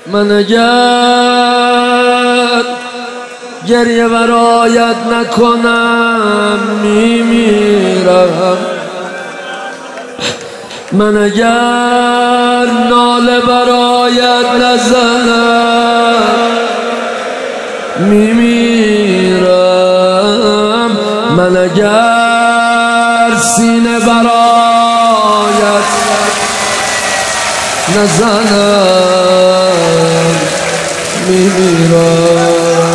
من اگر گریه برایت نکنم میمیرم. من اگر ناله برایت نزنم میمیرم. من اگر سینه برایت نزنم میمیرم.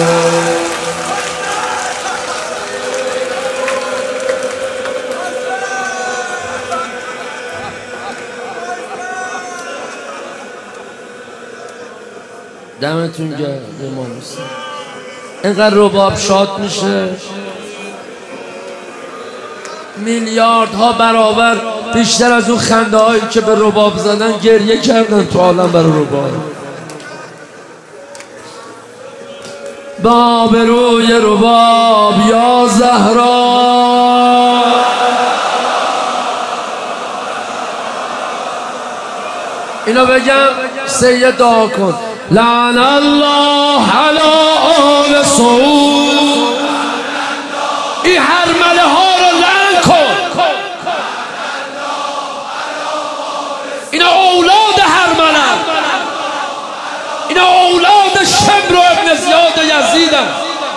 دمتون گرم امام حسین. اینقدر رباب شاد میشه میلیاردها برابر بیشتر از اون خنده هایی که به رباب زدن گریه کردن تو عالم برای رباب. با آبروی رباب یا زهرا اینو بگم سید دعا کن. لعن الله علی آل سعود. این هرمله ها رو لعن کن. اینا اولاد هرمله، اینا اولاد شمر و ابن زیاد و یزیدن.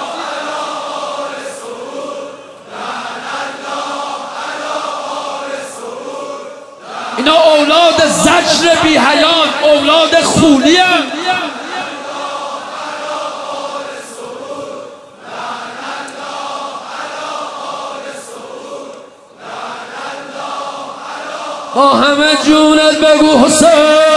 اینا اولاد زجر بی حیان، اولاد خولی هم. با همه جونت بگو حسین.